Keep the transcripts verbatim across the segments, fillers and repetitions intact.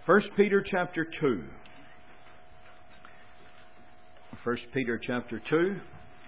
First Peter chapter two. First Peter chapter two.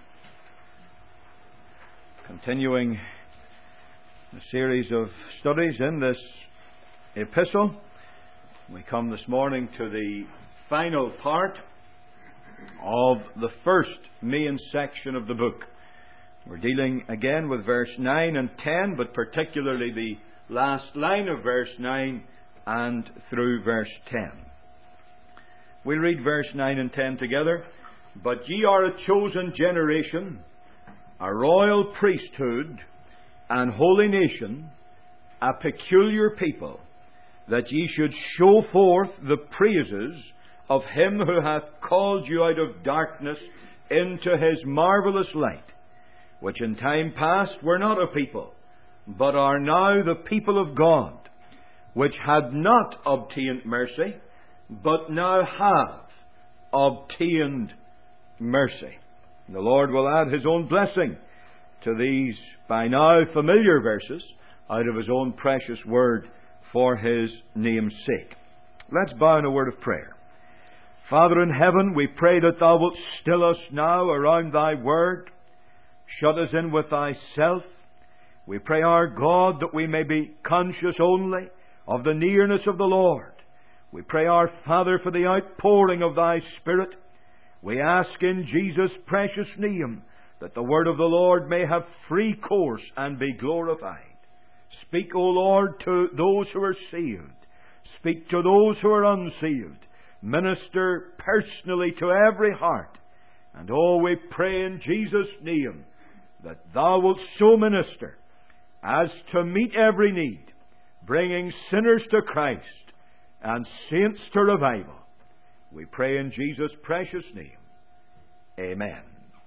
Continuing the series of studies in this epistle. We come this morning to the final part of the first main section of the book. We're dealing again with verse nine and ten, but particularly the last line of verse nine and through verse ten. We'll read verse nine and ten together. But ye are a chosen generation, a royal priesthood, and holy nation, a peculiar people, that ye should show forth the praises of Him who hath called you out of darkness into His marvellous light, which in time past were not a people, but are now the people of God, which had not obtained mercy, but now have obtained mercy. The Lord will add His own blessing to these by now familiar verses out of His own precious word for His name's sake. Let's bow in a word of prayer. Father in heaven, we pray that Thou wilt still us now around Thy word. Shut us in with Thyself. We pray, our God, that we may be conscious only of the nearness of the Lord. We pray, our Father, for the outpouring of Thy Spirit. We ask in Jesus' precious name that the word of the Lord may have free course and be glorified. Speak, O Lord, to those who are saved. Speak to those who are unsaved. Minister personally to every heart. And oh, we pray in Jesus' name that Thou wilt so minister as to meet every need, bringing sinners to Christ and saints to revival. We pray in Jesus' precious name. Amen.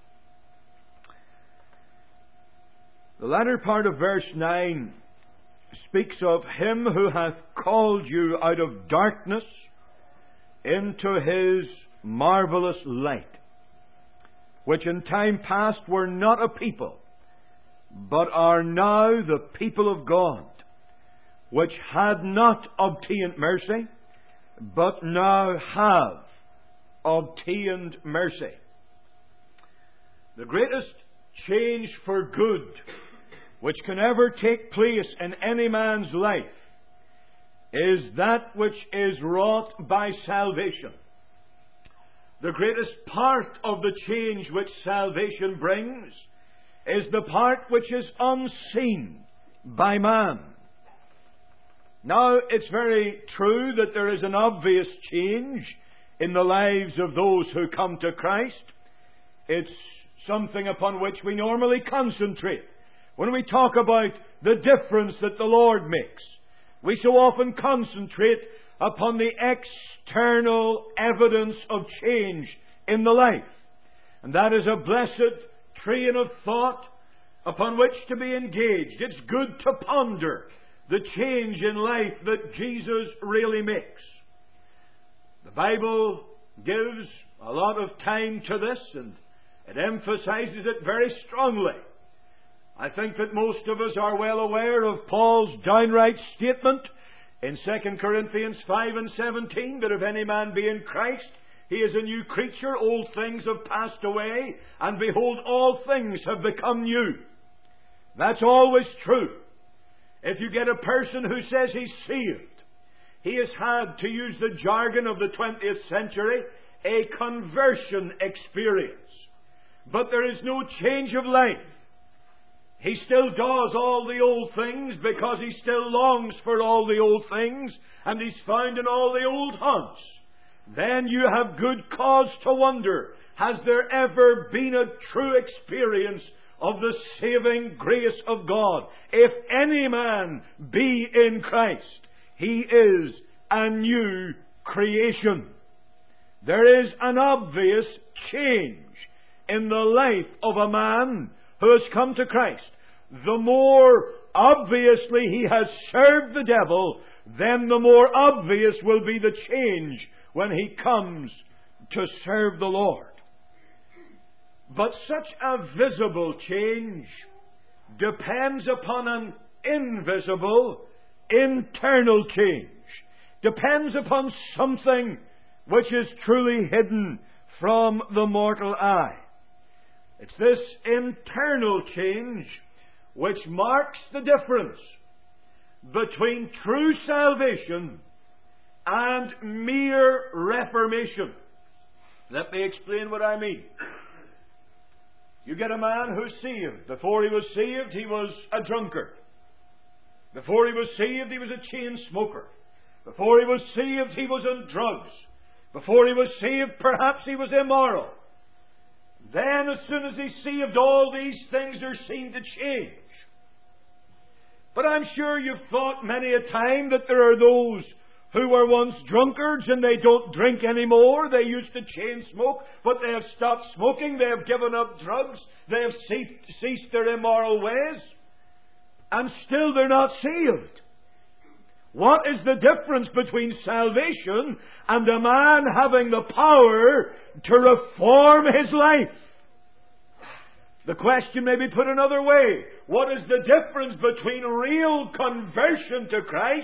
The latter part of verse nine speaks of Him who hath called you out of darkness into His marvellous light, which in time past were not a people, but are now the people of God, which had not obtained mercy, but now have obtained mercy. The greatest change for good which can ever take place in any man's life is that which is wrought by salvation. The greatest part of the change which salvation brings is the part which is unseen by man. Now, it's very true that there is an obvious change in the lives of those who come to Christ. It's something upon which we normally concentrate when we talk about the difference that the Lord makes. We so often concentrate upon the external evidence of change in the life. And that is a blessed train of thought upon which to be engaged. It's good to ponder the change in life that Jesus really makes. The Bible gives a lot of time to this, and it emphasizes it very strongly. I think that most of us are well aware of Paul's downright statement in Second Corinthians five and seventeen, that if any man be in Christ, he is a new creature, old things have passed away, and behold, all things have become new. That's always true. If you get a person who says he's saved, he has had, to use the jargon of the twentieth century, a conversion experience. But there is no change of life. He still does all the old things because he still longs for all the old things, and he's found in all the old haunts. Then you have good cause to wonder, has there ever been a true experience of the saving grace of God? If any man be in Christ, he is a new creation. There is an obvious change in the life of a man who has come to Christ. The more obviously he has served the devil, then the more obvious will be the change when he comes to serve the Lord. But such a visible change depends upon an invisible internal change. depends upon something which is truly hidden from the mortal eye. It's this internal change which marks the difference between true salvation and mere reformation. Let me explain what I mean. You get a man who's saved. Before he was saved, he was a drunkard. Before he was saved, he was a chain smoker. Before he was saved, he was on drugs. Before he was saved, perhaps he was immoral. Then, as soon as he's saved, all these things are seen to change. But I'm sure you've thought many a time that there are those who were once drunkards and they don't drink anymore. They used to chain smoke, but they have stopped smoking. They have given up drugs. They have ceased, ceased their immoral ways. And still they're not saved. What is the difference between salvation and a man having the power to reform his life? The question may be put another way. What is the difference between real conversion to Christ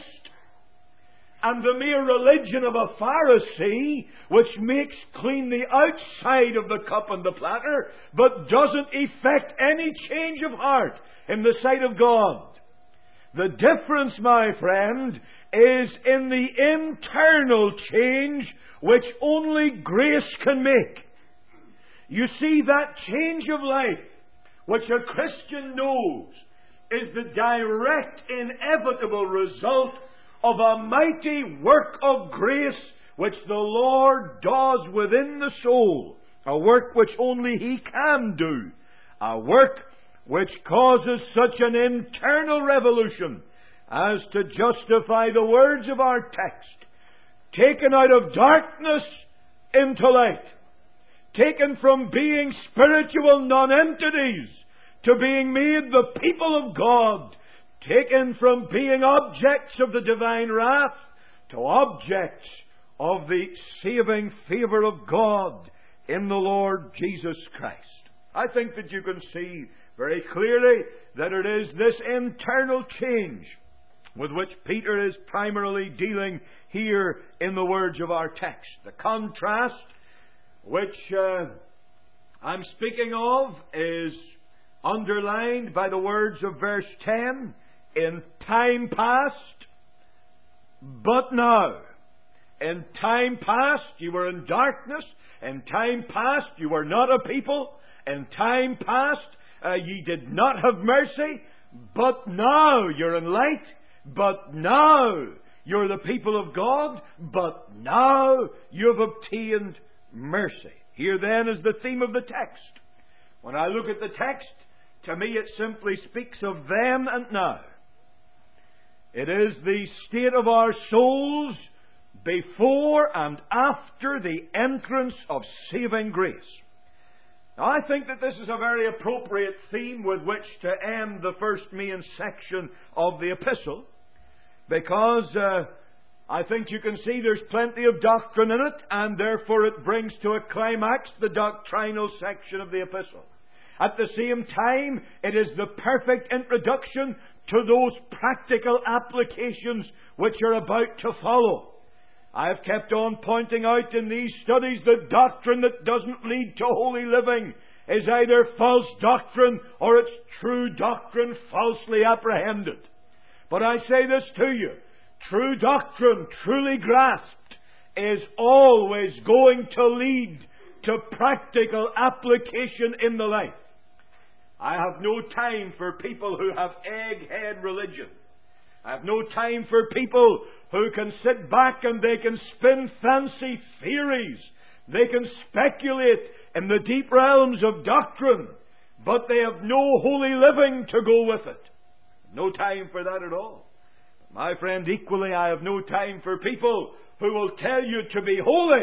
and the mere religion of a Pharisee, which makes clean the outside of the cup and the platter, but doesn't effect any change of heart in the sight of God? The difference, my friend, is in the internal change which only grace can make. You see, that change of life, which a Christian knows, is the direct, inevitable result of a mighty work of grace which the Lord does within the soul. A work which only He can do. A work which causes such an internal revolution as to justify the words of our text. Taken out of darkness into light. Taken from being spiritual non-entities to being made the people of God. Taken from being objects of the divine wrath to objects of the saving favour of God in the Lord Jesus Christ. I think that you can see very clearly that it is this internal change with which Peter is primarily dealing here in the words of our text. The contrast which uh, I'm speaking of is underlined by the words of verse ten. In time past, but now. In time past, you were in darkness. In time past, you were not a people. In time past, uh, ye did not have mercy. But now you're in light. But now you're the people of God. But now you've obtained mercy. Here then is the theme of the text. When I look at the text, to me it simply speaks of then and now. It is the state of our souls before and after the entrance of saving grace. Now, I think that this is a very appropriate theme with which to end the first main section of the epistle, because uh, I think you can see there's plenty of doctrine in it, and therefore it brings to a climax the doctrinal section of the epistle. At the same time, it is the perfect introduction to those practical applications which are about to follow. I have kept on pointing out in these studies that doctrine that doesn't lead to holy living is either false doctrine or it's true doctrine falsely apprehended. But I say this to you, true doctrine, truly grasped, is always going to lead to practical application in the life. I have no time for people who have egghead religion. I have no time for people who can sit back and they can spin fancy theories. They can speculate in the deep realms of doctrine, but they have no holy living to go with it. No time for that at all. My friend, equally I have no time for people who will tell you to be holy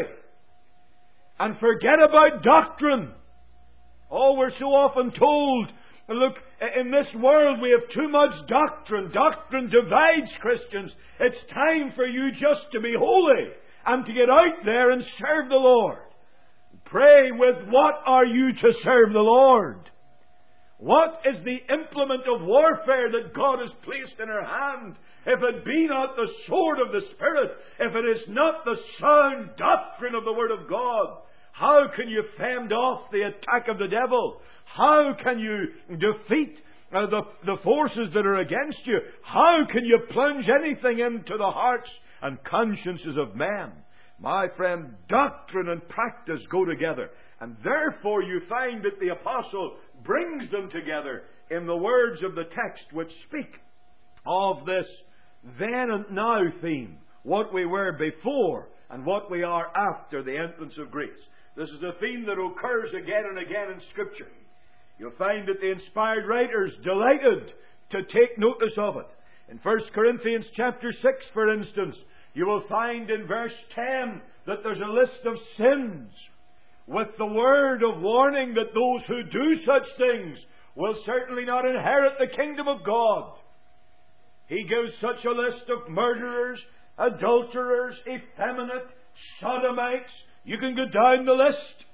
and forget about doctrine. Oh, we're so often told, look, in this world we have too much doctrine. Doctrine divides Christians. It's time for you just to be holy and to get out there and serve the Lord. Pray, with what are you to serve the Lord? What is the implement of warfare that God has placed in our hand if it be not the sword of the Spirit, if it is not the sound doctrine of the Word of God, how can you fend off the attack of the devil? How can you defeat uh, the, the forces that are against you? How can you plunge anything into the hearts and consciences of men? My friend, doctrine and practice go together. And therefore you find that the apostle brings them together in the words of the text which speak of this then and now theme. What we were before and what we are after the entrance of grace. This is a theme that occurs again and again in Scripture. You'll find that the inspired writers delighted to take notice of it. In First Corinthians chapter six, for instance, you will find in verse ten that there's a list of sins with the word of warning that those who do such things will certainly not inherit the kingdom of God. He gives such a list of murderers, adulterers, effeminate, sodomites. You can go down the list.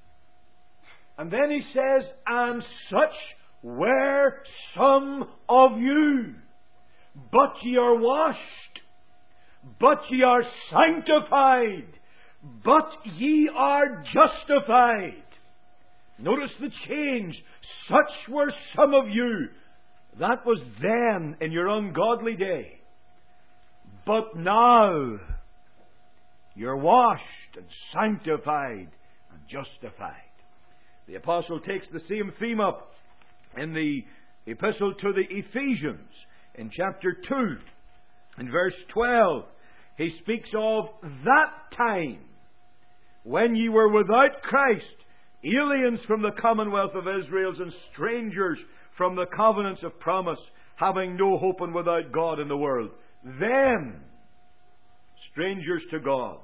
And then he says, and such were some of you. But ye are washed. But ye are sanctified. But ye are justified. Notice the change. Such were some of you. That was then in your ungodly day. But now you're washed and sanctified and justified. The apostle takes the same theme up in the epistle to the Ephesians in chapter two. In verse twelve, he speaks of that time when ye were without Christ, aliens from the commonwealth of Israel and strangers from the covenants of promise, having no hope and without God in the world. Then, strangers to God.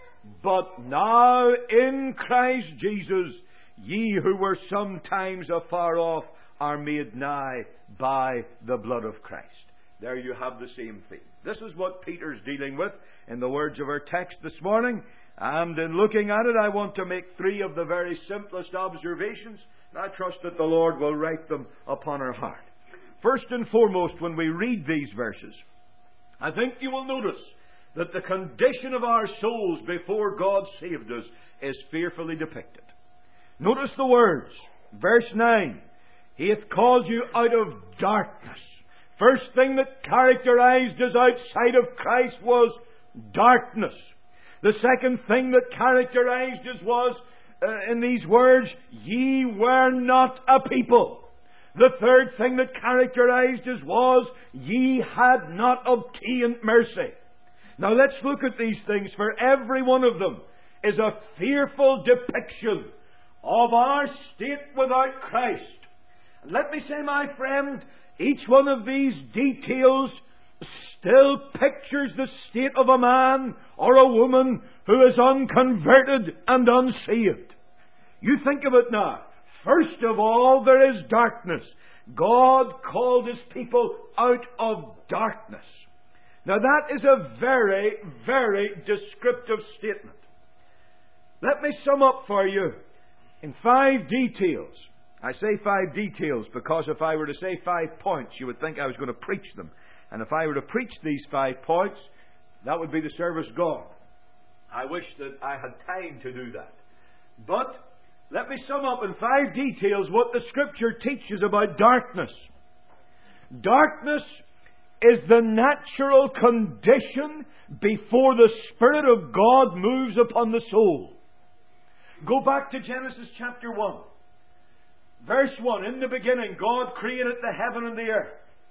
But now in Christ Jesus, ye who were sometimes afar off are made nigh by the blood of Christ. There you have the same theme. This is what Peter's dealing with in the words of our text this morning. And in looking at it, I want to make three of the very simplest observations. And I trust that the Lord will write them upon our heart. First and foremost, when we read these verses, I think you will notice that the condition of our souls before God saved us is fearfully depicted. Notice the words. Verse nine. He hath called you out of darkness. First thing that characterized us outside of Christ was darkness. The second thing that characterized us was, uh, in these words, ye were not a people. The third thing that characterized us was, ye had not obtained mercy. Now let's look at these things, for every one of them is a fearful depiction of our state without Christ. And let me say, my friend, each one of these details still pictures the state of a man or a woman who is unconverted and unsaved. You think of it now. First of all, there is darkness. God called His people out of darkness. Now that is a very, very descriptive statement. Let me sum up for you in five details. I say five details because if I were to say five points, you would think I was going to preach them. And if I were to preach these five points, that would be the service gone. I wish that I had time to do that. But let me sum up in five details what the Scripture teaches about darkness. Darkness is the natural condition before the Spirit of God moves upon the soul. Go back to Genesis chapter one. Verse one. In the beginning, God created the heaven and the earth.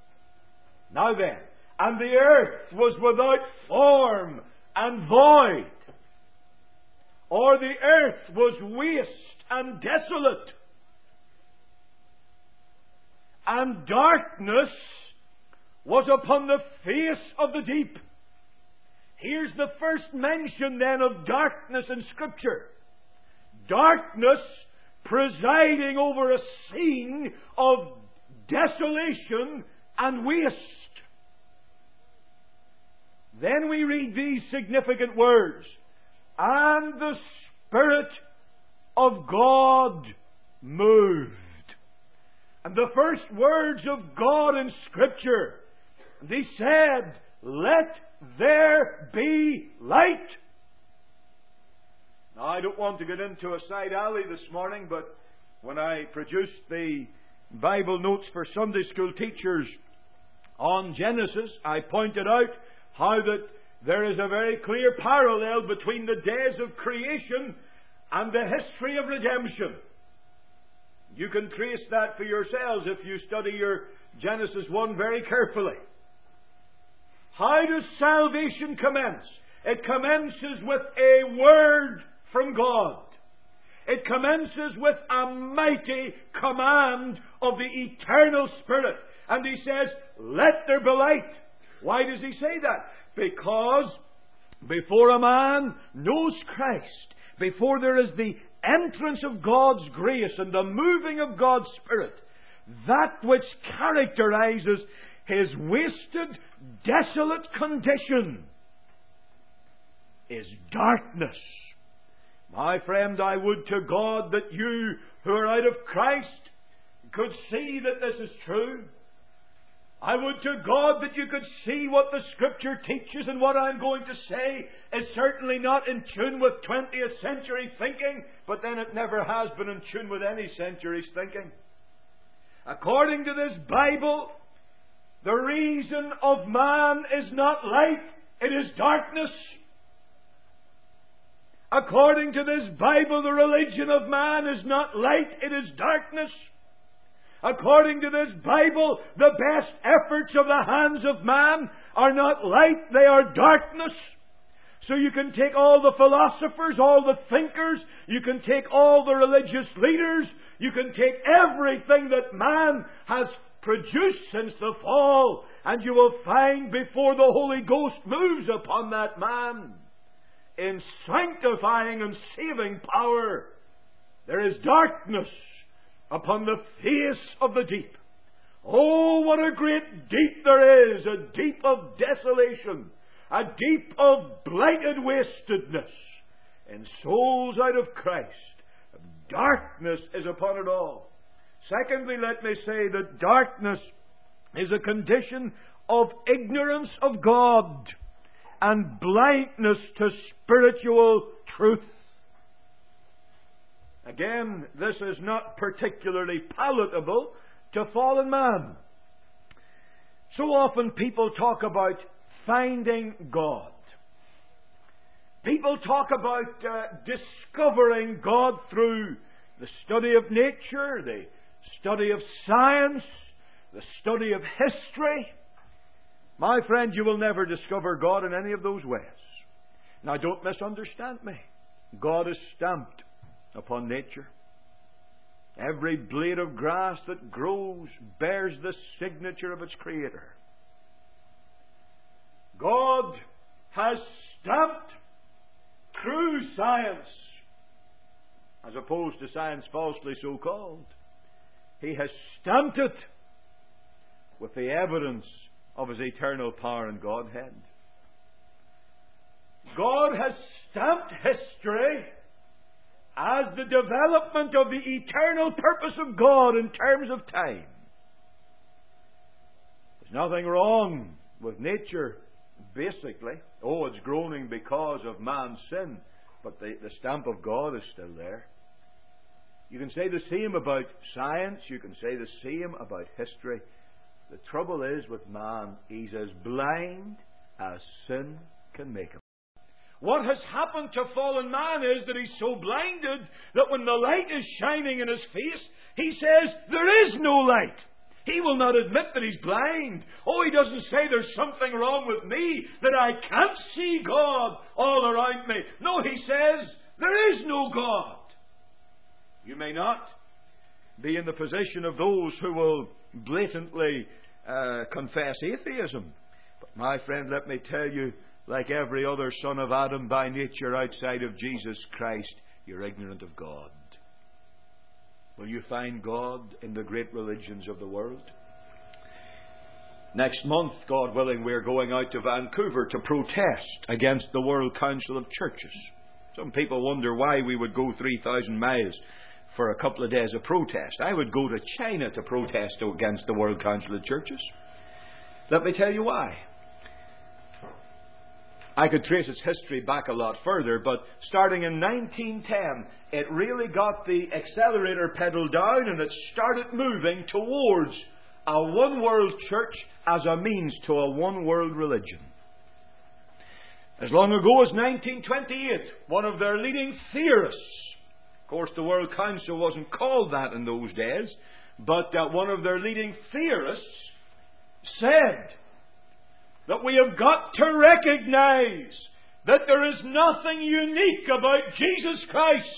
Now then, and the earth was without form and void, or the earth was waste and desolate, and darkness was upon the face of the deep. Here's the first mention then of darkness in Scripture. Darkness presiding over a scene of desolation and waste. Then we read these significant words. And the Spirit of God moved. And the first words of God in Scripture, they said, "Let there be light." Now, I don't want to get into a side alley this morning, but when I produced the Bible notes for Sunday school teachers on Genesis, I pointed out how that there is a very clear parallel between the days of creation and the history of redemption. You can trace that for yourselves if you study your Genesis one very carefully. How does salvation commence? It commences with a word from God. It commences with a mighty command of the eternal Spirit. And He says, "Let there be light." Why does He say that? Because before a man knows Christ, before there is the entrance of God's grace and the moving of God's Spirit, that which characterizes his wasted, desolate condition is darkness. My friend, I would to God that you who are out of Christ could see that this is true. I would to God that you could see what the Scripture teaches, and what I'm going to say is certainly not in tune with twentieth century thinking, but then it never has been in tune with any century's thinking. According to this Bible, the reason of man is not light, it is darkness. According to this Bible, the religion of man is not light, it is darkness. According to this Bible, the best efforts of the hands of man are not light, they are darkness. So you can take all the philosophers, all the thinkers, you can take all the religious leaders, you can take everything that man has produced since the fall, and you will find before the Holy Ghost moves upon that man in sanctifying and saving power, there is darkness upon the face of the deep. Oh, what a great deep there is! A deep of desolation, a deep of blighted wastedness, and souls out of Christ. Darkness is upon it all. Secondly, let me say that darkness is a condition of ignorance of God and blindness to spiritual truth. Again, this is not particularly palatable to fallen man. So often people talk about finding God. People talk about uh, discovering God through the study of nature, the study of science, the study of history. My friend, you will never discover God in any of those ways. Now, don't misunderstand me. God is stamped upon nature. Every blade of grass that grows bears the signature of its Creator. God has stamped true science, as opposed to science falsely so called. He has stamped it with the evidence of His eternal power and Godhead. God has stamped history as the development of the eternal purpose of God in terms of time. There's nothing wrong with nature, basically. Oh, it's groaning because of man's sin, but the, the stamp of God is still there. You can say the same about science, you can say the same about history. The trouble is with man, he's as blind as sin can make him. What has happened to fallen man is that he's so blinded that when the light is shining in his face, he says, there is no light. He will not admit that he's blind. Oh, he doesn't say there's something wrong with me, that I can't see God all around me. No, he says, there is no God. You may not be in the position of those who will blatantly uh, confess atheism. But my friend, let me tell you, like every other son of Adam by nature outside of Jesus Christ, you're ignorant of God. Will you find God in the great religions of the world? Next month, God willing, we're going out to Vancouver to protest against the World Council of Churches. Some people wonder why we would go three thousand miles for a couple of days of protest. I would go to China to protest against the World Council of Churches. Let me tell you why. I could trace its history back a lot further, but starting in nineteen ten, it really got the accelerator pedal down and it started moving towards a one-world church as a means to a one-world religion. As long ago as nineteen twenty-eight, one of their leading theorists, of course the World Council wasn't called that in those days, but uh, one of their leading theorists said that we have got to recognize that there is nothing unique about Jesus Christ.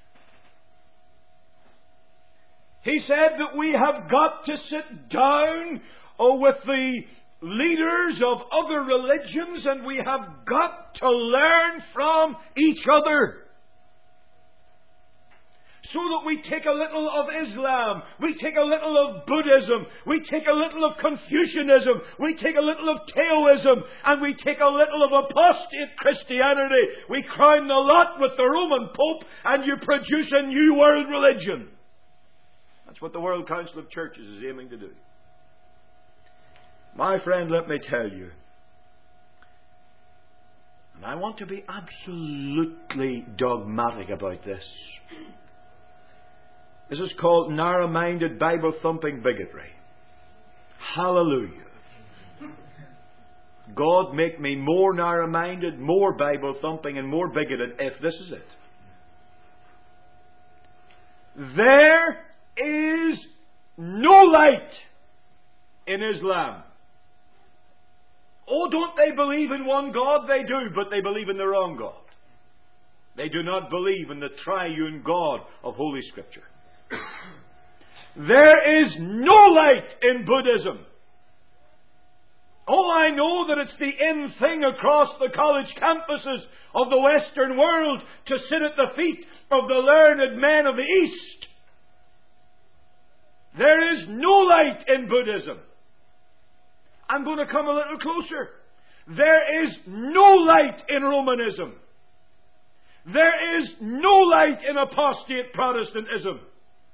He said that we have got to sit down oh, with the leaders of other religions and we have got to learn from each other. So that we take a little of Islam, we take a little of Buddhism, we take a little of Confucianism, we take a little of Taoism, and we take a little of apostate Christianity. We crown the lot with the Roman Pope, and you produce a new world religion. That's what the World Council of Churches is aiming to do. My friend, let me tell you, and I want to be absolutely dogmatic about this. This is called narrow-minded, Bible-thumping bigotry. Hallelujah. God make me more narrow-minded, more Bible-thumping, and more bigoted if this is it. There is no light in Islam. Oh, don't they believe in one God? They do, but they believe in the wrong God. They do not believe in the triune God of Holy Scripture. There is no light in Buddhism. Oh, I know that it's the in thing across the college campuses of the Western world to sit at the feet of the learned men of the East. There is no light in Buddhism. I'm going to come a little closer. There is no light in Romanism. There is no light in apostate Protestantism.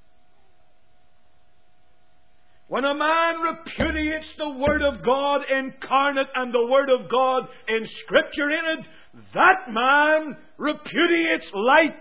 When a man repudiates the Word of God incarnate and the Word of God in Scripture in it, that man repudiates light.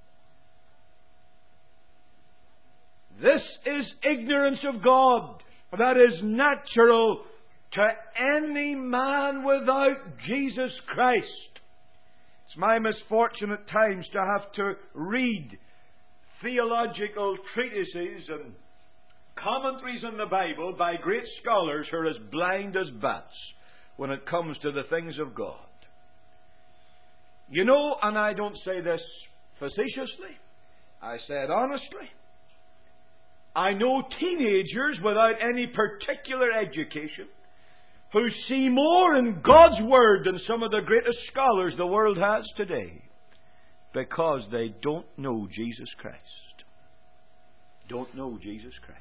This is ignorance of God. That is natural to any man without Jesus Christ. It's my misfortune at times to have to read theological treatises and commentaries on the Bible by great scholars who are as blind as bats when it comes to the things of God. You know, and I don't say this facetiously, I say it honestly, I know teenagers without any particular education who see more in God's Word than some of the greatest scholars the world has today because they don't know Jesus Christ. Don't know Jesus Christ.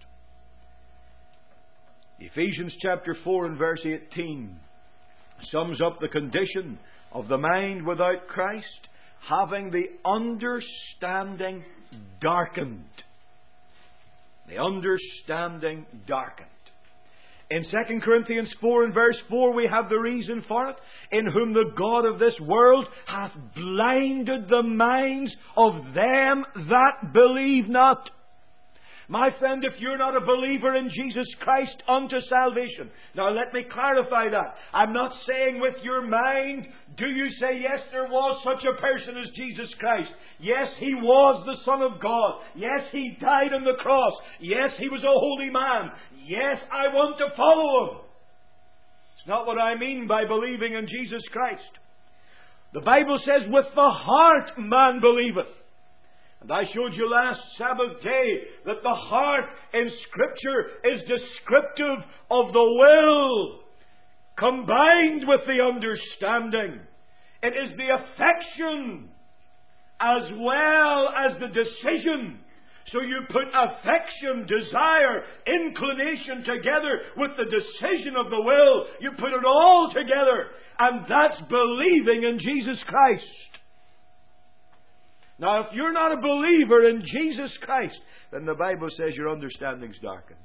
Ephesians chapter four and verse eighteen sums up the condition of the mind without Christ, having the understanding darkened. The understanding darkened. In Second Corinthians four and verse four we have the reason for it. In whom the God of this world hath blinded the minds of them that believe not. My friend, if you're not a believer in Jesus Christ unto salvation. Now let me clarify that. I'm not saying with your mind, do you say, yes, there was such a person as Jesus Christ. Yes, He was the Son of God. Yes, He died on the cross. Yes, He was a holy man. Yes, I want to follow Him. It's not what I mean by believing in Jesus Christ. The Bible says, with the heart man believeth. And I showed you last Sabbath day that the heart in Scripture is descriptive of the will combined with the understanding. It is the affection as well as the decision. So you put affection, desire, inclination together with the decision of the will. You put it all together. And that's believing in Jesus Christ. Now, if you're not a believer in Jesus Christ, then the Bible says your understanding's darkened.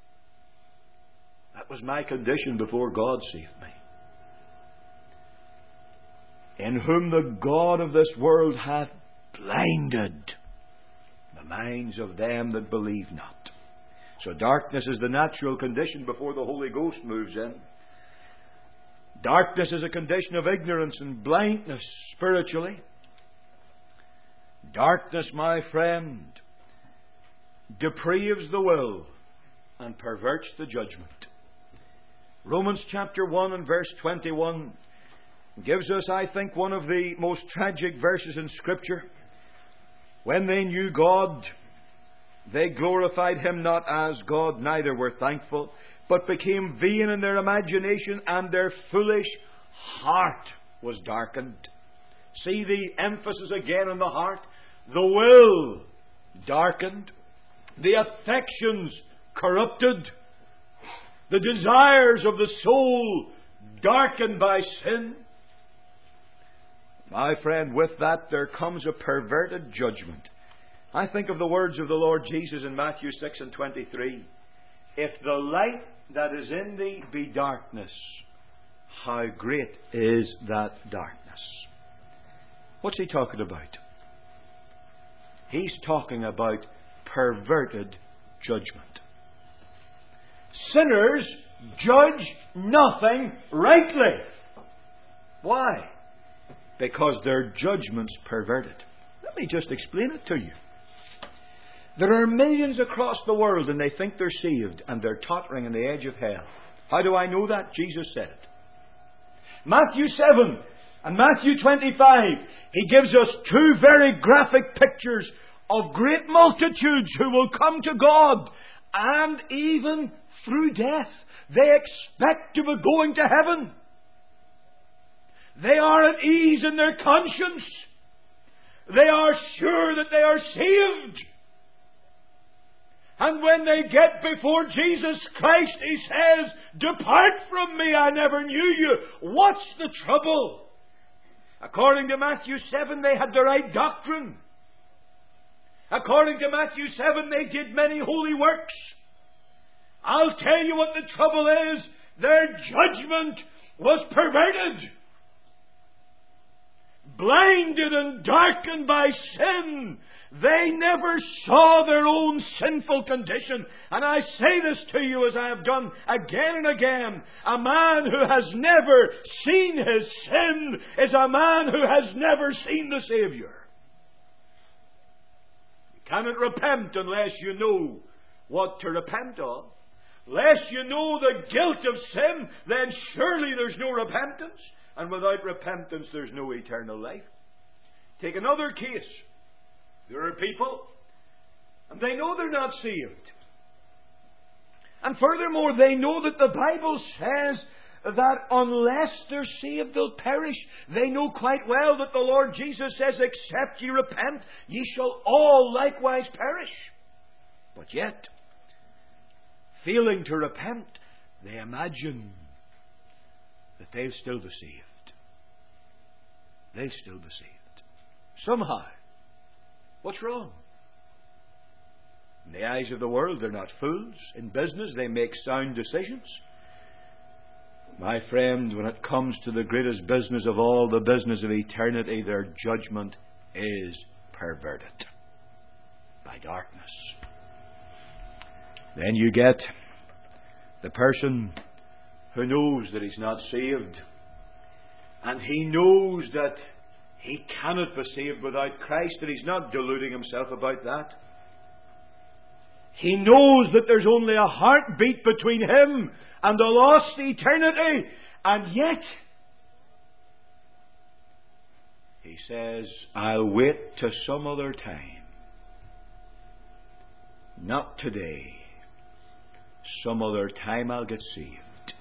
That was my condition before God saved me. in whom the God of this world hath blinded the minds of them that believe not. So darkness is the natural condition before the Holy Ghost moves in. Darkness is a condition of ignorance and blindness spiritually. Darkness, my friend, depraves the will and perverts the judgment. Romans chapter one and verse twenty-one gives us, I think, one of the most tragic verses in Scripture. When they knew God, they glorified Him not as God, neither were thankful, but became vain in their imagination, and their foolish heart was darkened. See the emphasis again on the heart. The will darkened, the affections corrupted, the desires of the soul darkened by sin. My friend, with that there comes a perverted judgment. I think of the words of the Lord Jesus in Matthew six and twenty-three. If the light that is in thee be darkness, how great is that darkness? What's He talking about? He's talking about perverted judgment. Sinners judge nothing rightly. Why? Because their judgment's perverted. Let me just explain it to you. There are millions across the world and they think they're saved and they're tottering on the edge of hell. How do I know that? Jesus said it. Matthew seven and Matthew twenty-five, He gives us two very graphic pictures of great multitudes who will come to God, and even through death they expect to be going to heaven. They are at ease in their conscience. They are sure that they are saved. And when they get before Jesus Christ, He says, "Depart from me, I never knew you." What's the trouble? According to Matthew seven, they had the right doctrine. According to Matthew seven, they did many holy works. I'll tell you what the trouble is. Their judgment was perverted. Blinded and darkened by sin, they never saw their own sinful condition. And I say this to you as I have done again and again. A man who has never seen his sin is a man who has never seen the Saviour. You cannot repent unless you know what to repent of. Unless you know the guilt of sin, then surely there's no repentance. And without repentance, there's no eternal life. Take another case. There are people, and they know they're not saved. And furthermore, they know that the Bible says that unless they're saved, they'll perish. They know quite well that the Lord Jesus says, "Except ye repent, ye shall all likewise perish." But yet, failing to repent, they imagine that they'll still be saved. They'll still be saved. Somehow. What's wrong? In the eyes of the world, they're not fools. In business, they make sound decisions. My friend, when it comes to the greatest business of all, the business of eternity, their judgment is perverted by darkness. Then you get the person who knows that he's not saved, and he knows that he cannot be saved without Christ, and he's not deluding himself about that. He knows that there's only a heartbeat between him and the lost eternity, and yet he says, "I'll wait to some other time. Not today. Some other time I'll get saved."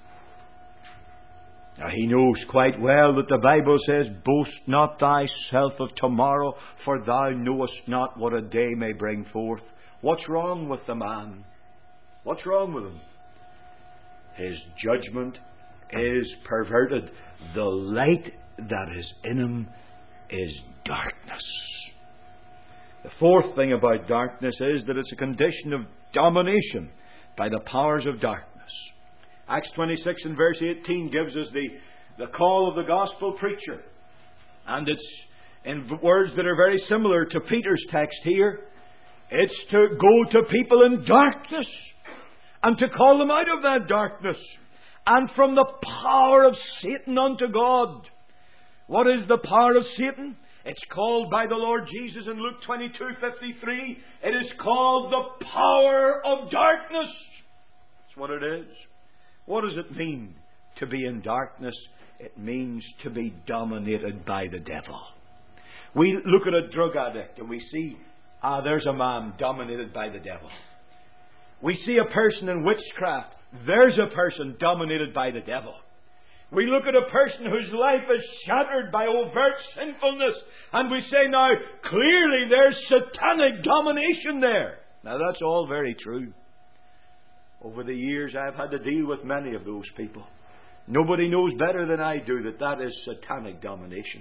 Now he knows quite well that the Bible says, "Boast not thyself of tomorrow, for thou knowest not what a day may bring forth." What's wrong with the man? What's wrong with him? His judgment is perverted. The light that is in him is darkness. The fourth thing about darkness is that it's a condition of domination by the powers of darkness. Acts twenty-six and verse eighteen gives us the, the call of the gospel preacher. And it's in words that are very similar to Peter's text here. It's to go to people in darkness and to call them out of that darkness and from the power of Satan unto God. What is the power of Satan? It's called by the Lord Jesus in Luke twenty-two fifty-three. It is called the power of darkness. That's what it is. What does it mean to be in darkness? It means to be dominated by the devil. We look at a drug addict and we see, ah, there's a man dominated by the devil. We see a person in witchcraft. There's a person dominated by the devil. We look at a person whose life is shattered by overt sinfulness, and we say, now, clearly there's satanic domination there. Now, that's all very true. Over the years, I've had to deal with many of those people. Nobody knows better than I do that that is satanic domination.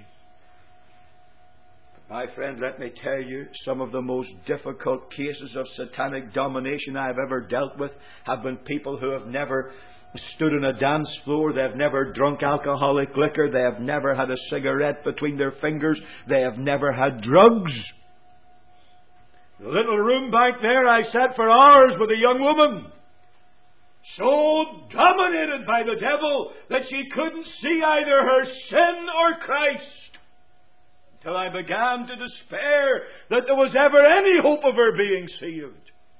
But my friend, let me tell you, some of the most difficult cases of satanic domination I've ever dealt with have been people who have never stood on a dance floor, they've never drunk alcoholic liquor, they have never had a cigarette between their fingers, they have never had drugs. The little room back there, I sat for hours with a young woman, so dominated by the devil that she couldn't see either her sin or Christ, until I began to despair that there was ever any hope of her being saved.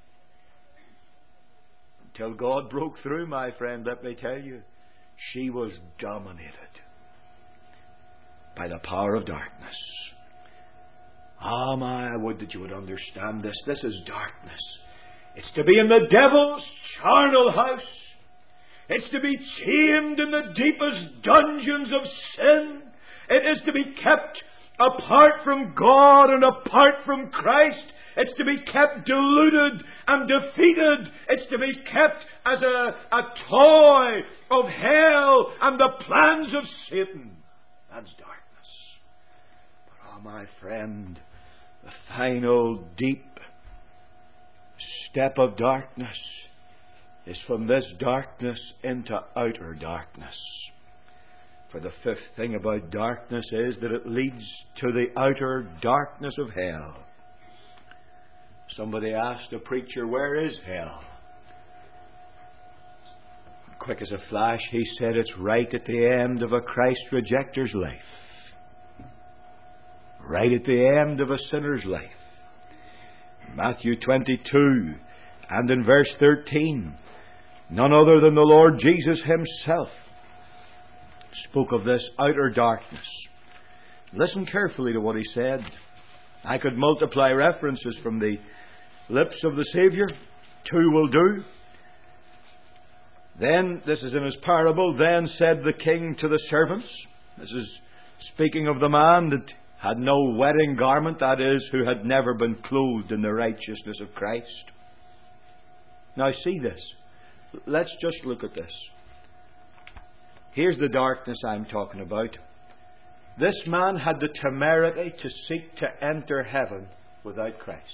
Till God broke through, my friend, let me tell you, she was dominated by the power of darkness. Ah, my, I would that you would understand this. This is darkness. It's to be in the devil's charnel house. It's to be chained in the deepest dungeons of sin. It is to be kept apart from God and apart from Christ. It's to be kept deluded and defeated. It's to be kept as a, a toy of hell and the plans of Satan. That's darkness. But, oh, my friend, the final deep step of darkness is from this darkness into outer darkness. For the fifth thing about darkness is that it leads to the outer darkness of hell. Somebody asked a preacher, where is hell? Quick as a flash, he said, it's right at the end of a Christ rejecter's life. Right at the end of a sinner's life. Matthew twenty-two and in verse thirteen, none other than the Lord Jesus Himself spoke of this outer darkness. Listen carefully to what He said. I could multiply references from the lips of the Saviour. Two will do. Then, this is in His parable, then said the king to the servants. This is speaking of the man that had no wedding garment, that is, who had never been clothed in the righteousness of Christ. Now see this. Let's just look at this. Here's the darkness I'm talking about. This man had the temerity to seek to enter heaven without Christ.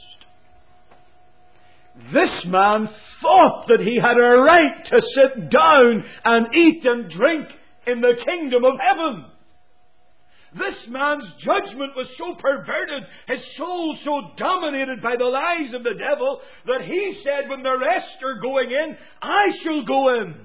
This man thought that he had a right to sit down and eat and drink in the kingdom of heaven. This man's judgment was so perverted, his soul so dominated by the lies of the devil, that he said, when the rest are going in, I shall go in.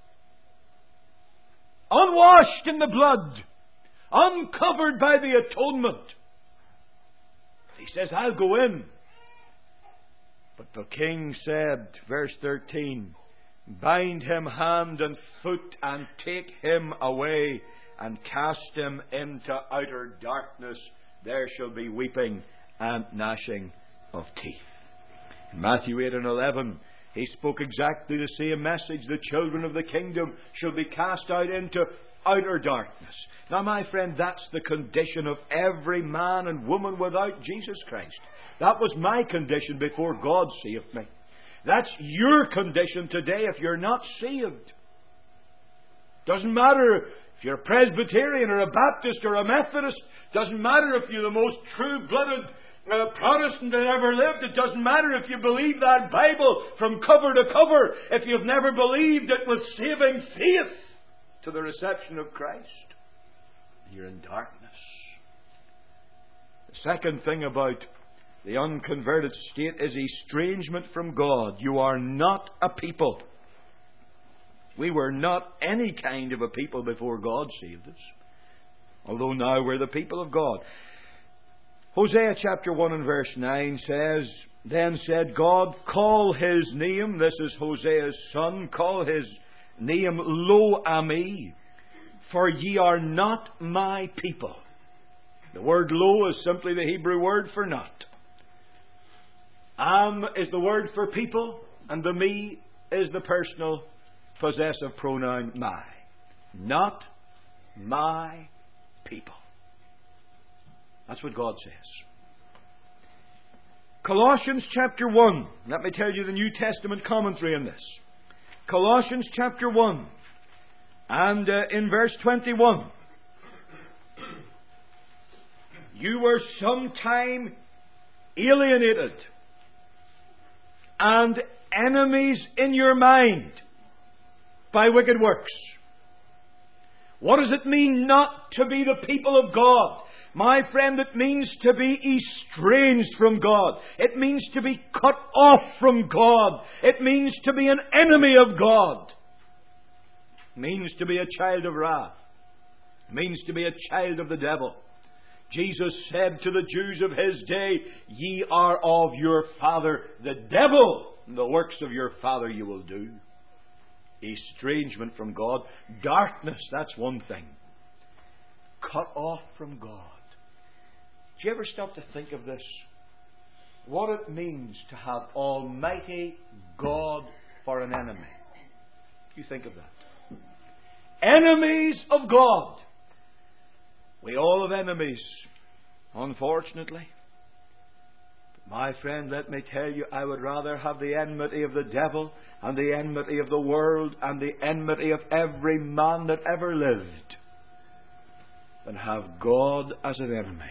Unwashed in the blood, uncovered by the atonement. He says, I'll go in. But the king said, verse thirteen, bind him hand and foot and take him away and cast him into outer darkness. There shall be weeping and gnashing of teeth. In Matthew eight and eleven, he spoke exactly the same message. The children of the kingdom shall be cast out into outer darkness. Now, my friend, that's the condition of every man and woman without Jesus Christ. That was my condition before God saved me. That's your condition today if you're not saved. Doesn't matter if you're a Presbyterian or a Baptist or a Methodist. Doesn't matter if you're the most true-blooded uh, Protestant that ever lived. It doesn't matter if you believe that Bible from cover to cover. If you've never believed it with saving faith to the reception of Christ, you're in darkness. Second thing about the unconverted state is estrangement from God. You are not a people. We were not any kind of a people before God saved us, although now we're the people of God. Hosea chapter one and verse nine says, Then said God, Call his name, this is Hosea's son, call his name Lo Ami, for ye are not my people. The word Lo is simply the Hebrew word for not. Am is the word for people, and the me is the personal possessive pronoun my. Not my people. That's what God says. Colossians chapter one. Let me tell you the New Testament commentary on this. Colossians chapter one. And uh, in verse twenty-one. You were sometime alienated and enemies in your mind by wicked works. What does it mean not to be the people of God? My friend, it means to be estranged from God. It means to be cut off from God. It means to be an enemy of God. It means to be a child of wrath. It means to be a child of the devil. Jesus said to the Jews of his day, Ye are of your father the devil, and the works of your father you will do. Estrangement from God. Darkness, that's one thing. Cut off from God. Do you ever stop to think of this? What it means to have Almighty God for an enemy. You think of that. Enemies of God. We all have enemies, unfortunately. But my friend, let me tell you, I would rather have the enmity of the devil and the enmity of the world and the enmity of every man that ever lived than have God as an enemy.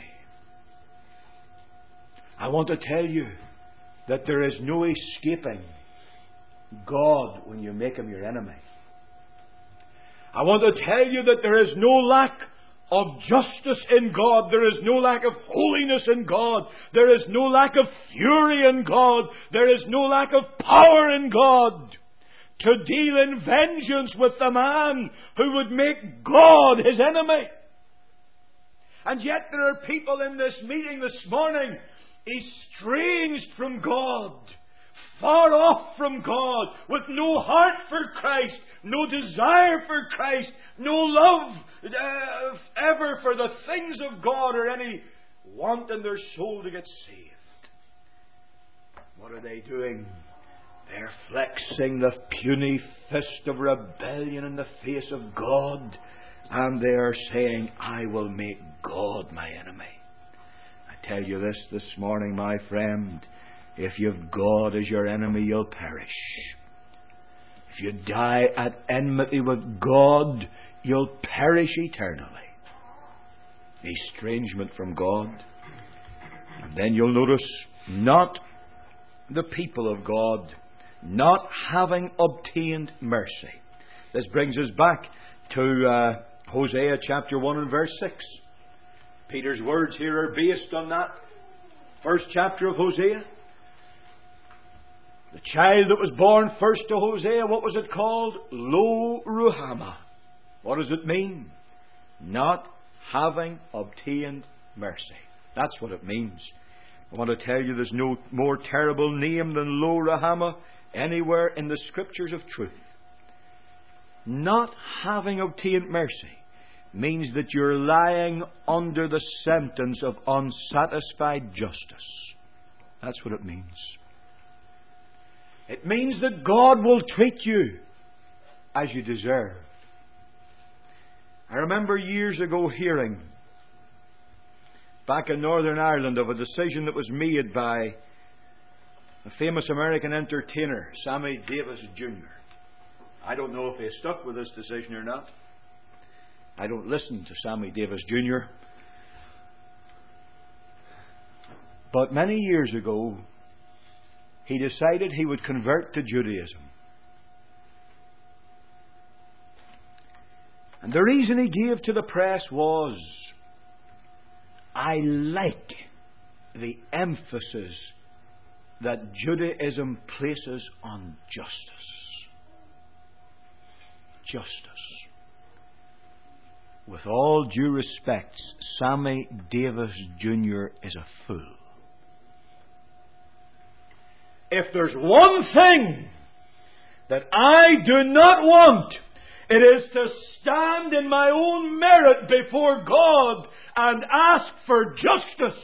I want to tell you that there is no escaping God when you make Him your enemy. I want to tell you that there is no lack of justice in God. There is no lack of holiness in God. There is no lack of fury in God. There is no lack of power in God to deal in vengeance with the man who would make God his enemy. And yet there are people in this meeting this morning estranged from God, far off from God, with no heart for Christ, no desire for Christ, no love uh, ever for the things of God, or any want in their soul to get saved. What are they doing? They're flexing the puny fist of rebellion in the face of God, and they are saying, I will make God my enemy. I tell you this this morning, my friend, if you've God as your enemy, you'll perish. If you die at enmity with God, you'll perish eternally. Estrangement from God. And then you'll notice, not the people of God, not having obtained mercy. This brings us back to uh, Hosea chapter one and verse six. Peter's words here are based on that first chapter of Hosea. The child that was born first to Hosea, what was it called? Lo Ruhamah. What does it mean? Not having obtained mercy. That's what it means. I want to tell you there's no more terrible name than Lo Ruhamah anywhere in the Scriptures of truth. Not having obtained mercy means that you're lying under the sentence of unsatisfied justice. That's what it means. It means that God will treat you as you deserve. I remember years ago hearing, back in Northern Ireland, of a decision that was made by a famous American entertainer, Sammy Davis Junior I don't know if he stuck with this decision or not. I don't listen to Sammy Davis Junior But many years ago, he decided he would convert to Judaism. And the reason he gave to the press was, I like the emphasis that Judaism places on justice. Justice. With all due respect, Sammy Davis Junior is a fool. If there's one thing that I do not want, it is to stand in my own merit before God and ask for justice.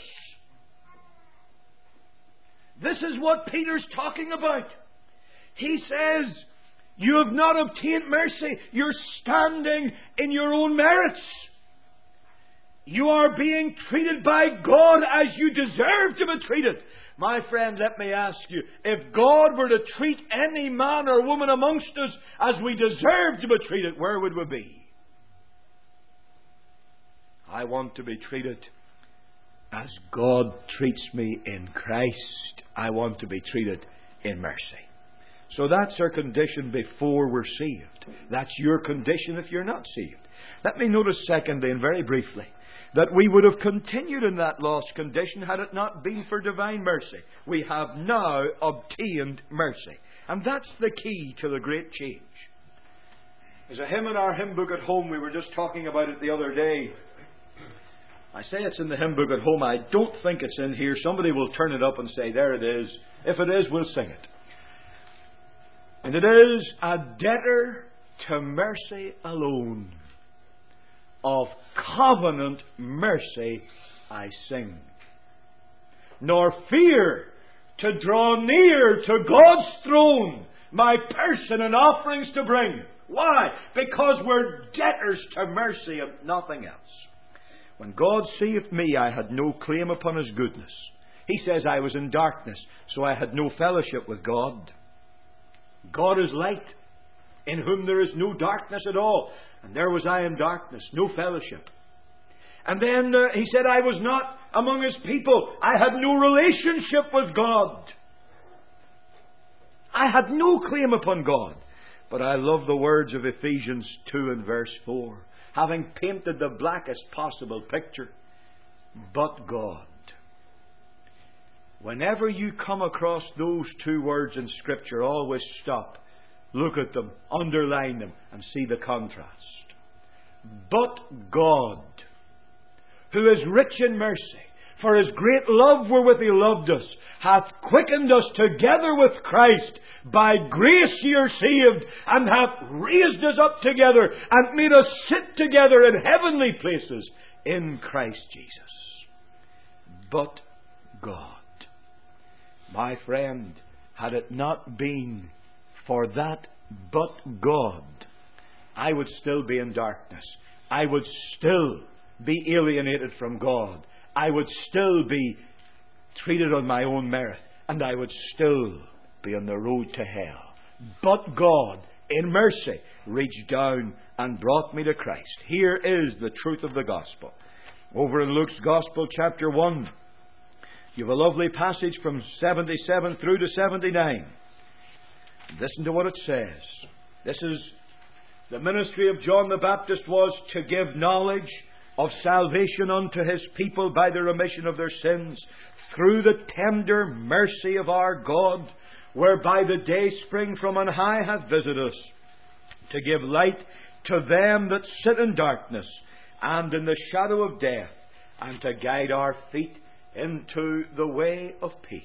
This is what Peter's talking about. He says, you have not obtained mercy. You're standing in your own merits. You are being treated by God as you deserve to be treated. My friend, let me ask you, if God were to treat any man or woman amongst us as we deserve to be treated, where would we be? I want to be treated as God treats me in Christ. I want to be treated in mercy. So that's our condition before we're saved. That's your condition if you're not saved. Let me notice secondly, and very briefly, that we would have continued in that lost condition had it not been for divine mercy. We have now obtained mercy. And that's the key to the great change. There's a hymn in our hymn book at home. We were just talking about it the other day. I say it's in the hymn book at home. I don't think it's in here. Somebody will turn it up and say, there it is. If it is, we'll sing it. And it is, a debtor to mercy alone, of covenant mercy I sing. Nor fear to draw near to God's throne, my person and offerings to bring. Why? Because we're debtors to mercy and nothing else. When God saved me, I had no claim upon His goodness. He says I was in darkness, so I had no fellowship with God. God is light, in whom there is no darkness at all. And there was I in darkness, no fellowship. And then uh, He said I was not among His people. I had no relationship with God. I had no claim upon God. But I love the words of Ephesians two and verse four. Having painted the blackest possible picture, but God. Whenever you come across those two words in Scripture, always stop, look at them, underline them, and see the contrast. But God, who is rich in mercy, for His great love wherewith He loved us, hath quickened us together with Christ. By grace ye are saved, and hath raised us up together, and made us sit together in heavenly places in Christ Jesus. But God. My friend, had it not been for that but God, I would still be in darkness. I would still be alienated from God. I would still be treated on my own merit. And I would still be on the road to hell. But God, in mercy, reached down and brought me to Christ. Here is the truth of the gospel. Over in Luke's Gospel, chapter one, you have a lovely passage from seventy-seven through to seventy-nine. Listen to what it says. This is the ministry of John the Baptist, was to give knowledge of salvation unto his people by the remission of their sins, through the tender mercy of our God, whereby the day spring from on high hath visited us, to give light to them that sit in darkness and in the shadow of death, and to guide our feet into the way of peace.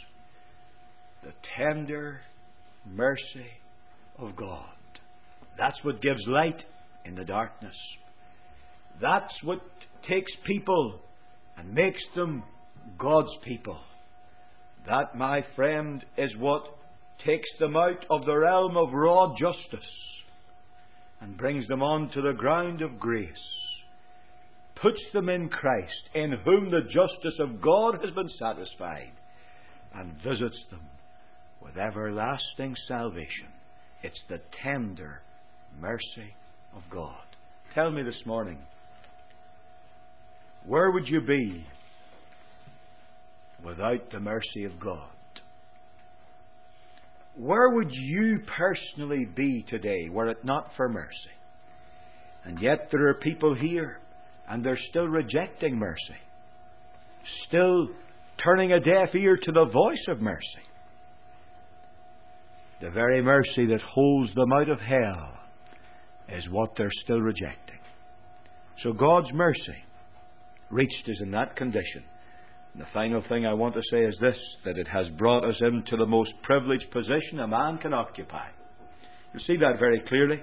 The tender mercy of God. That's what gives light in the darkness. That's what takes people and makes them God's people. That, my friend, is what takes them out of the realm of raw justice and brings them on to the ground of grace. Puts them in Christ, in whom the justice of God has been satisfied, and visits them with everlasting salvation. It's the tender mercy of God. Tell me this morning, where would you be without the mercy of God? Where would you personally be today were it not for mercy? And yet there are people here, and they're still rejecting mercy, still turning a deaf ear to the voice of mercy. The very mercy that holds them out of hell is what they're still rejecting. So God's mercy reached us in that condition. And the final thing I want to say is this, that it has brought us into the most privileged position a man can occupy. You'll see that very clearly.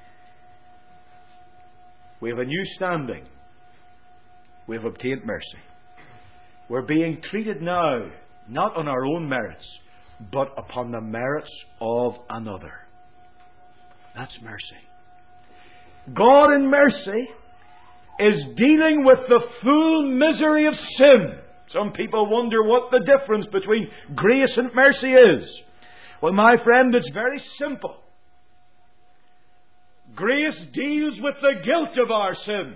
We have a new standing. We have obtained mercy. We're being treated now, not on our own merits, but upon the merits of another. That's mercy. God in mercy is dealing with the full misery of sin. Some people wonder what the difference between grace and mercy is. Well, my friend, it's very simple. Grace deals with the guilt of our sin.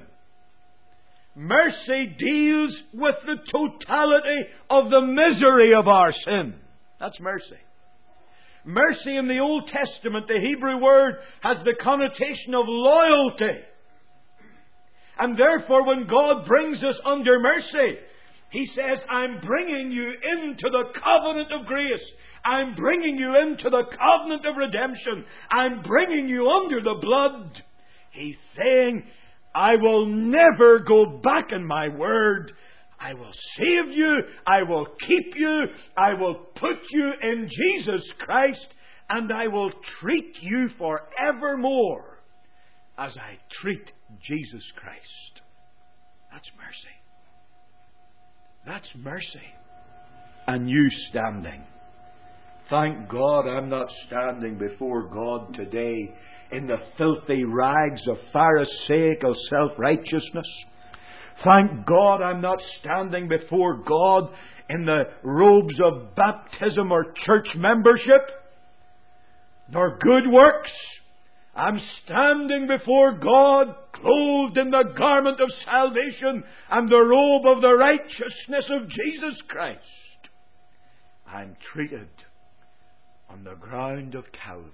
Mercy deals with the totality of the misery of our sin. That's mercy. Mercy in the Old Testament, the Hebrew word, has the connotation of loyalty. And therefore, when God brings us under mercy, He says, I'm bringing you into the covenant of grace. I'm bringing you into the covenant of redemption. I'm bringing you under the blood. He's saying, I will never go back in my word. I will save you. I will keep you. I will put you in Jesus Christ. And I will treat you forevermore as I treat Jesus Christ. That's mercy. That's mercy. A new standing. Thank God I'm not standing before God today in the filthy rags of Pharisaical self-righteousness. Thank God I'm not standing before God in the robes of baptism or church membership, nor good works. I'm standing before God clothed in the garment of salvation and the robe of the righteousness of Jesus Christ. I'm treated on the ground of Calvary.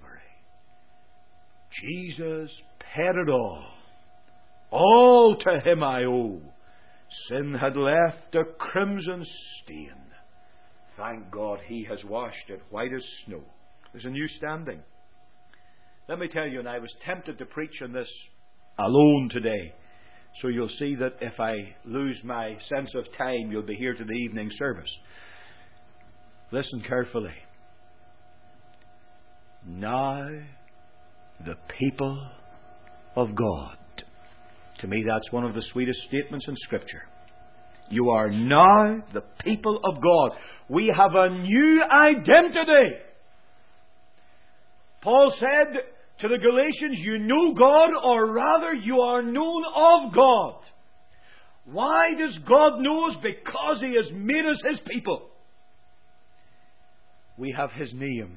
Jesus paid it all. All to Him I owe. Sin had left a crimson stain. Thank God He has washed it white as snow. There's a new standing. Let me tell you, and I was tempted to preach on this alone today. So you'll see that if I lose my sense of time, you'll be here to the evening service. Listen carefully. Now, the people of God. To me, that's one of the sweetest statements in Scripture. You are now the people of God. We have a new identity. Paul said to the Galatians, you know God, or rather you are known of God. Why does God know us? Because He has made us His people. We have His name.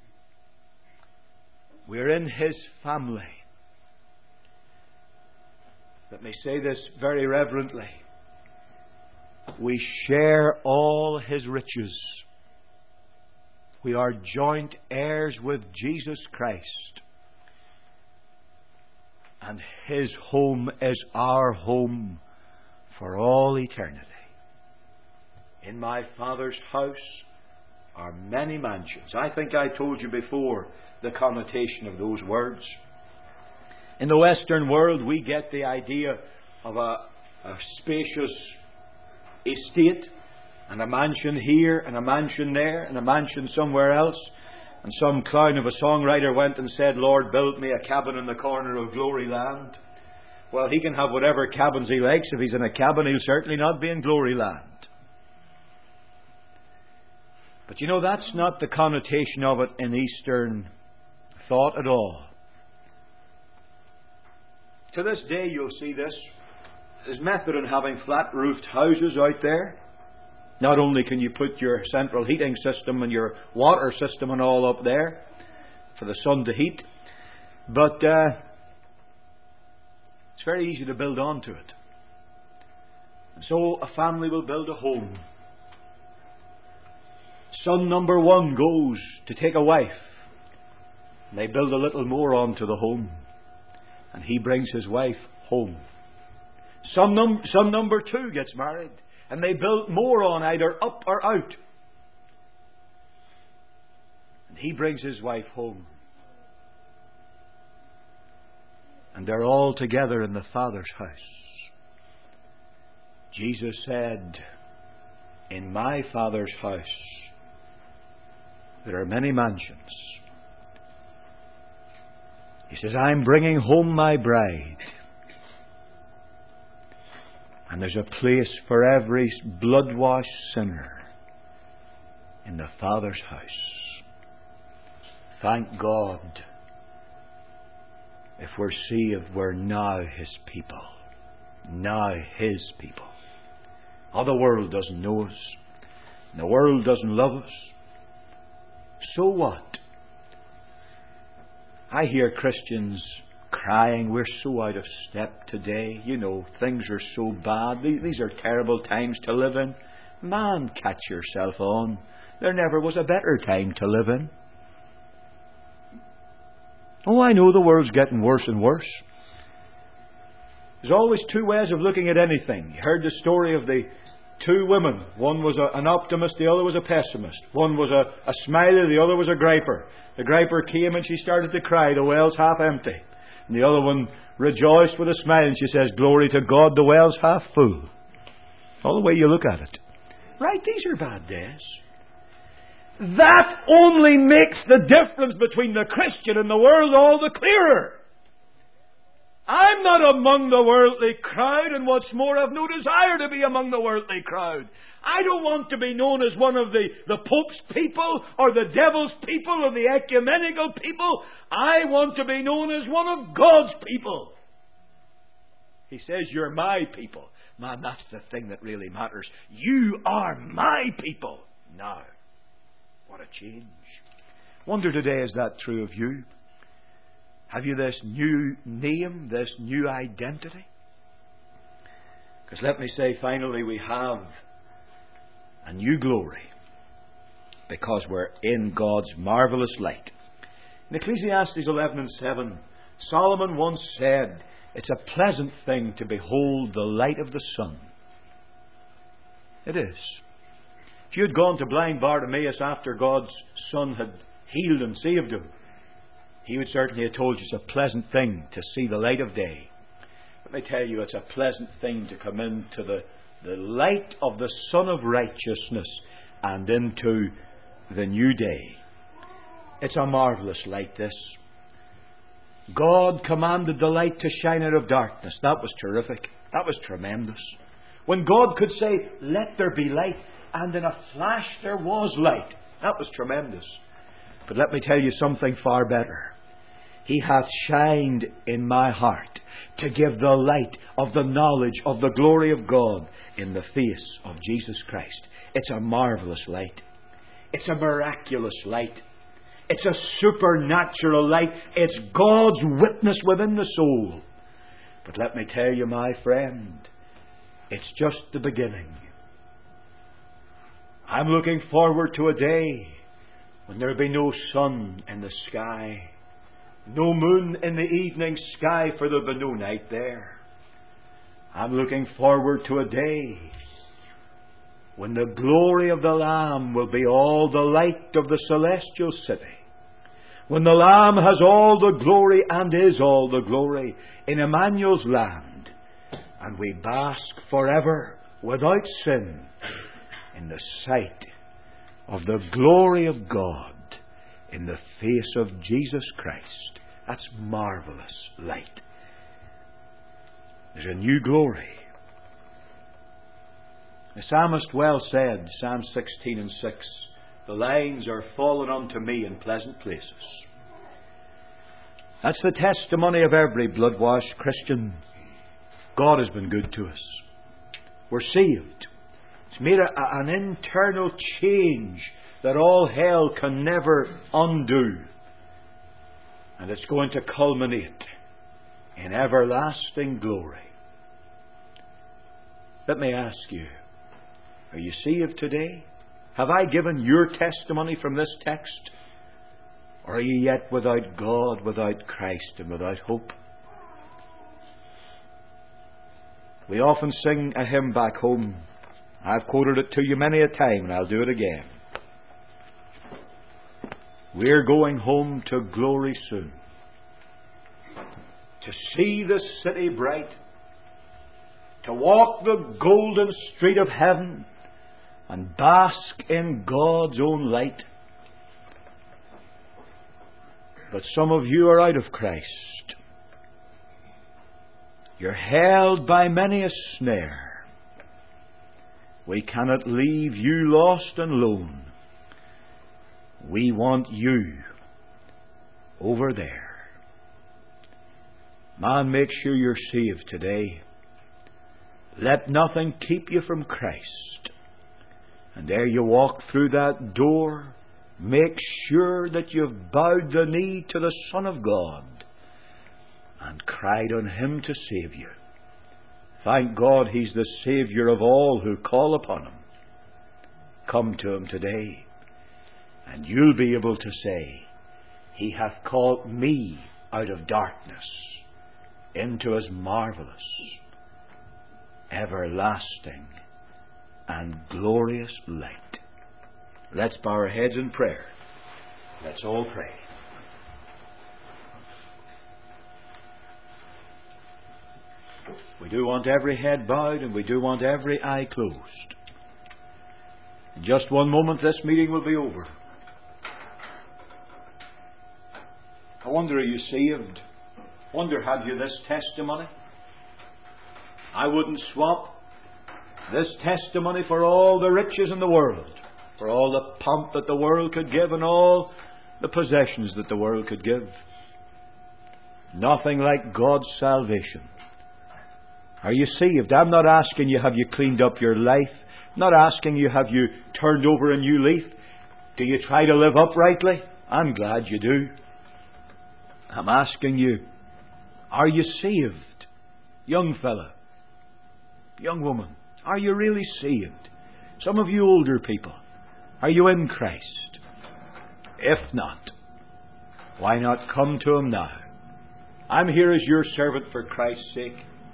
We're in His family. Let me say this very reverently. We share all His riches. We are joint heirs with Jesus Christ. And His home is our home for all eternity. In my Father's house are many mansions. I think I told you before the connotation of those words. In the Western world, we get the idea of a, a spacious estate, and a mansion here, and a mansion there, and a mansion somewhere else. And some clown of a songwriter went and said, Lord, build me a cabin in the corner of Glory Land. Well, he can have whatever cabins he likes. If he's in a cabin, he'll certainly not be in Glory Land. But you know, that's not the connotation of it in Eastern thought at all. To this day, you'll see this. There's method in having flat-roofed houses out there. Not only can you put your central heating system and your water system and all up there for the sun to heat, but uh, it's very easy to build onto it. And so a family will build a home. Son number one goes to take a wife. And they build a little more onto the home. And he brings his wife home. Son, num- son number two gets married. And they built more on either up or out. And he brings his wife home. And they're all together in the Father's house. Jesus said, in my Father's house there are many mansions. He says, I'm bringing home my bride. And there's a place for every blood-washed sinner in the Father's house. Thank God if we're saved, we're now His people. Now His people. Oh, the world doesn't know us. The world doesn't love us. So what? I hear Christians crying, we're so out of step today. You know, things are so bad. These are terrible times to live in. Man, catch yourself on. There never was a better time to live in. Oh, I know the world's getting worse and worse. There's always two ways of looking at anything. You heard the story of the two women. One was a, an optimist, the other was a pessimist. One was a, a smiler, the other was a griper. The griper came and she started to cry, the well's half empty. And the other one rejoiced with a smile and she says, glory to God, the well's half full. All the way you look at it. Right, these are bad days. That only makes the difference between the Christian and the world all the clearer. I'm not among the worldly crowd, and what's more, I've no desire to be among the worldly crowd. I don't want to be known as one of the, the Pope's people, or the devil's people, or the ecumenical people. I want to be known as one of God's people. He says, you're my people. Man, that's the thing that really matters. You are my people. Now, what a change. Wonder today, is that true of you? Have you this new name, this new identity? Because let me say, finally, we have a new glory because we're in God's marvellous light. In Ecclesiastes eleven and seven, Solomon once said, it's a pleasant thing to behold the light of the sun. It is. If you had gone to blind Bartimaeus after God's Son had healed and saved him, he would certainly have told you it's a pleasant thing to see the light of day. Let me tell you, it's a pleasant thing to come into the, the light of the Son of Righteousness and into the new day. It's a marvellous light, this. God commanded the light to shine out of darkness. That was terrific. That was tremendous. When God could say, let there be light, and in a flash there was light. That was tremendous. But let me tell you something far better. He hath shined in my heart to give the light of the knowledge of the glory of God in the face of Jesus Christ. It's a marvellous light. It's a miraculous light. It's a supernatural light. It's God's witness within the soul. But let me tell you, my friend, it's just the beginning. I'm looking forward to a day when there'll be no sun in the sky, no moon in the evening sky, for there'll be no night there. I'm looking forward to a day when the glory of the Lamb will be all the light of the celestial city. When the Lamb has all the glory and is all the glory in Emmanuel's land, and we bask forever without sin in the sight of the glory of God in the face of Jesus Christ. That's marvellous light. There's a new glory. The psalmist well said, Psalm sixteen and six, the lines are fallen unto me in pleasant places. That's the testimony of every blood-washed Christian. God has been good to us. We're saved. It's made a, a, an internal change that all hell can never undo. And it's going to culminate in everlasting glory. Let me ask you, are you saved today? Have I given your testimony from this text? Or are you yet without God, without Christ, and without hope? We often sing a hymn back home. I've quoted it to you many a time, and I'll do it again. We're going home to glory soon. To see the city bright. To walk the golden street of heaven and bask in God's own light. But some of you are out of Christ. You're held by many a snare. We cannot leave you lost and lone. We want you over there. Man, make sure you're saved today. Let nothing keep you from Christ. And ere you walk through that door, make sure that you've bowed the knee to the Son of God and cried on Him to save you. Thank God He's the Saviour of all who call upon Him. Come to Him today, and you'll be able to say, He hath called me out of darkness into His marvellous, everlasting, and glorious light. Let's bow our heads in prayer. Let's all pray. We do want every head bowed, and we do want every eye closed. In just one moment this meeting will be over. I wonder, are you saved? Wonder, have you this testimony? I wouldn't swap this testimony for all the riches in the world, for all the pomp that the world could give, and all the possessions that the world could give. Nothing like God's salvation. Are you saved? I'm not asking you, have you cleaned up your life? I'm not asking you, have you turned over a new leaf? Do you try to live uprightly? I'm glad you do. I'm asking you, are you saved? Young fella, young woman, are you really saved? Some of you older people, are you in Christ? If not, why not come to Him now? I'm here as your servant for Christ's sake.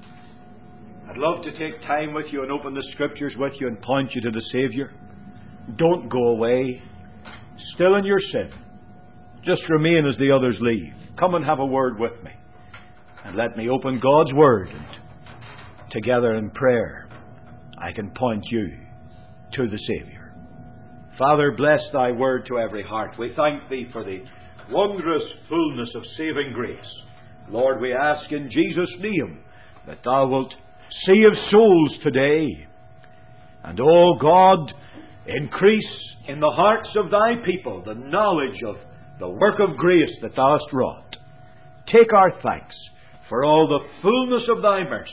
I'd love to take time with you and open the Scriptures with you and point you to the Saviour. Don't go away. Still in your sin. Just remain as the others leave. Come and have a word with me. And let me open God's Word. And together in prayer, I can point you to the Saviour. Father, bless Thy Word to every heart. We thank Thee for the wondrous fullness of saving grace. Lord, we ask in Jesus' name that Thou wilt save souls today. And, oh God, increase in the hearts of Thy people the knowledge of the work of grace that Thou hast wrought. Take our thanks for all the fullness of Thy mercy.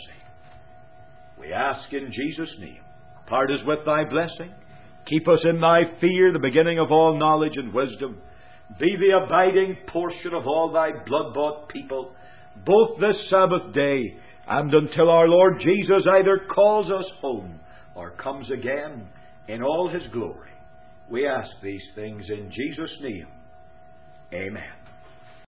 We ask in Jesus' name. Part us with Thy blessing. Keep us in Thy fear, the beginning of all knowledge and wisdom. Be the abiding portion of all Thy blood-bought people, both this Sabbath day and until our Lord Jesus either calls us home or comes again in all His glory. We ask these things in Jesus' name. Amen.